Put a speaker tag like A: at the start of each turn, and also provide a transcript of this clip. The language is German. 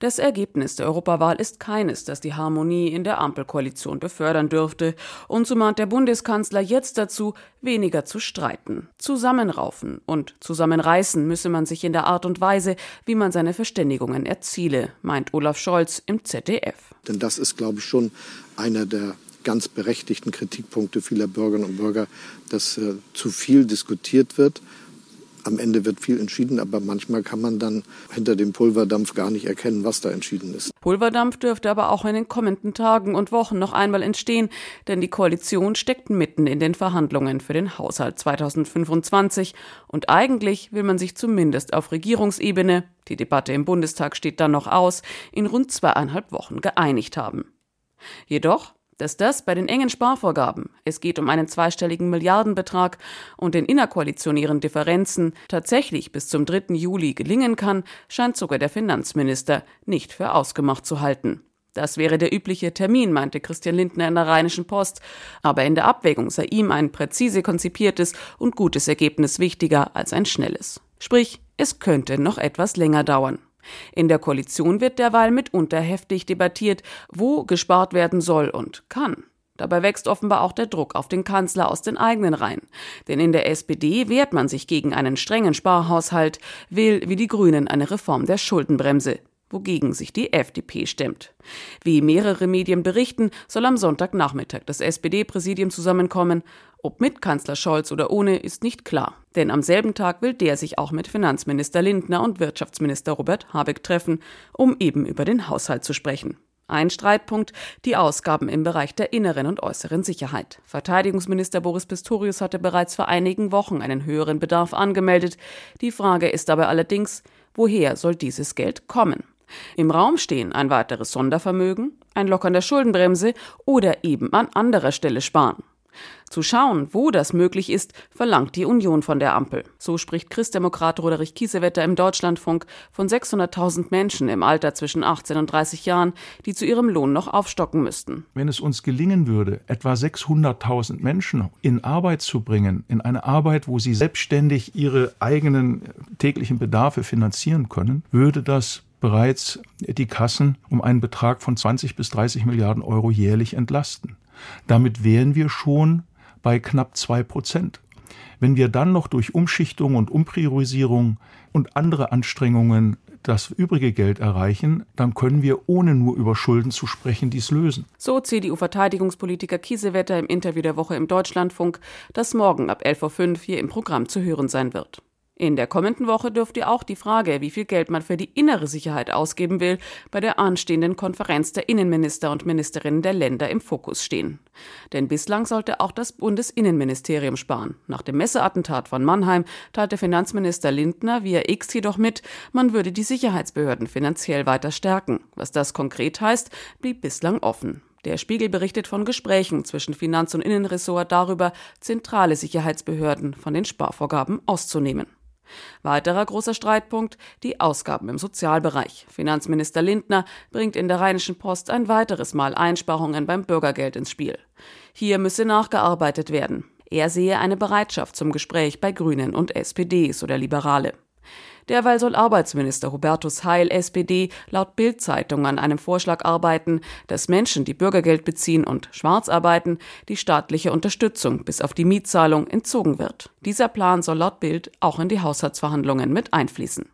A: Das Ergebnis der Europawahl ist keines, das die Harmonie in der Ampelkoalition befördern dürfte. Und so mahnt der Bundeskanzler jetzt dazu, weniger zu streiten. Zusammenraufen und zusammenreißen müsse man sich in der Art und Weise, wie man seine Verständigungen erziele, meint Olaf Scholz im ZDF.
B: Denn das ist, glaube ich, schon einer der ganz berechtigten Kritikpunkte vieler Bürgerinnen und Bürger, dass zu viel diskutiert wird. Am Ende wird viel entschieden, aber manchmal kann man dann hinter dem Pulverdampf gar nicht erkennen, was da entschieden ist.
A: Pulverdampf dürfte aber auch in den kommenden Tagen und Wochen noch einmal entstehen, denn die Koalition steckt mitten in den Verhandlungen für den Haushalt 2025 und eigentlich will man sich zumindest auf Regierungsebene, die Debatte im Bundestag steht dann noch aus, in rund 2,5 Wochen geeinigt haben. Jedoch, dass das bei den engen Sparvorgaben, es geht um einen zweistelligen Milliardenbetrag, und den innerkoalitionären Differenzen tatsächlich bis zum 3. Juli gelingen kann, scheint sogar der Finanzminister nicht für ausgemacht zu halten. Das wäre der übliche Termin, meinte Christian Lindner in der Rheinischen Post. Aber in der Abwägung sei ihm ein präzise konzipiertes und gutes Ergebnis wichtiger als ein schnelles. Sprich, es könnte noch etwas länger dauern. In der Koalition wird derweil mitunter heftig debattiert, wo gespart werden soll und kann. Dabei wächst offenbar auch der Druck auf den Kanzler aus den eigenen Reihen. Denn in der SPD wehrt man sich gegen einen strengen Sparhaushalt, will wie die Grünen eine Reform der Schuldenbremse, wogegen sich die FDP stemmt. Wie mehrere Medien berichten, soll am Sonntagnachmittag das SPD-Präsidium zusammenkommen. Ob mit Kanzler Scholz oder ohne, ist nicht klar. Denn am selben Tag will der sich auch mit Finanzminister Lindner und Wirtschaftsminister Robert Habeck treffen, um eben über den Haushalt zu sprechen. Ein Streitpunkt, die Ausgaben im Bereich der inneren und äußeren Sicherheit. Verteidigungsminister Boris Pistorius hatte bereits vor einigen Wochen einen höheren Bedarf angemeldet. Die Frage ist dabei allerdings, woher soll dieses Geld kommen? Im Raum stehen ein weiteres Sondervermögen, ein Lockern der Schuldenbremse oder eben an anderer Stelle sparen. Zu schauen, wo das möglich ist, verlangt die Union von der Ampel. So spricht Christdemokrat Roderich Kiesewetter im Deutschlandfunk von 600.000 Menschen im Alter zwischen 18 und 30 Jahren, die zu ihrem Lohn noch aufstocken müssten.
C: Wenn es uns gelingen würde, etwa 600.000 Menschen in Arbeit zu bringen, in eine Arbeit, wo sie selbstständig ihre eigenen täglichen Bedarfe finanzieren können, würde das bereits die Kassen um einen Betrag von 20 bis 30 Milliarden Euro jährlich entlasten. Damit wären wir schon bei knapp 2%. Wenn wir dann noch durch Umschichtung und Umpriorisierung und andere Anstrengungen das übrige Geld erreichen, dann können wir, ohne nur über Schulden zu sprechen, dies lösen.
A: So CDU-Verteidigungspolitiker Kiesewetter im Interview der Woche im Deutschlandfunk, das morgen ab 11.05 Uhr hier im Programm zu hören sein wird. In der kommenden Woche dürfte auch die Frage, wie viel Geld man für die innere Sicherheit ausgeben will, bei der anstehenden Konferenz der Innenminister und Ministerinnen der Länder im Fokus stehen. Denn bislang sollte auch das Bundesinnenministerium sparen. Nach dem Messeattentat von Mannheim teilte Finanzminister Lindner via X jedoch mit, man würde die Sicherheitsbehörden finanziell weiter stärken. Was das konkret heißt, blieb bislang offen. Der Spiegel berichtet von Gesprächen zwischen Finanz- und Innenressort darüber, zentrale Sicherheitsbehörden von den Sparvorgaben auszunehmen. Weiterer großer Streitpunkt, die Ausgaben im Sozialbereich. Finanzminister Lindner bringt in der Rheinischen Post ein weiteres Mal Einsparungen beim Bürgergeld ins Spiel. Hier müsse nachgearbeitet werden. Er sehe eine Bereitschaft zum Gespräch bei Grünen und SPD, so der Liberale. Derweil soll Arbeitsminister Hubertus Heil, SPD, laut Bild-Zeitung an einem Vorschlag arbeiten, dass Menschen, die Bürgergeld beziehen und schwarz arbeiten, die staatliche Unterstützung bis auf die Mietzahlung entzogen wird. Dieser Plan soll laut Bild auch in die Haushaltsverhandlungen mit einfließen.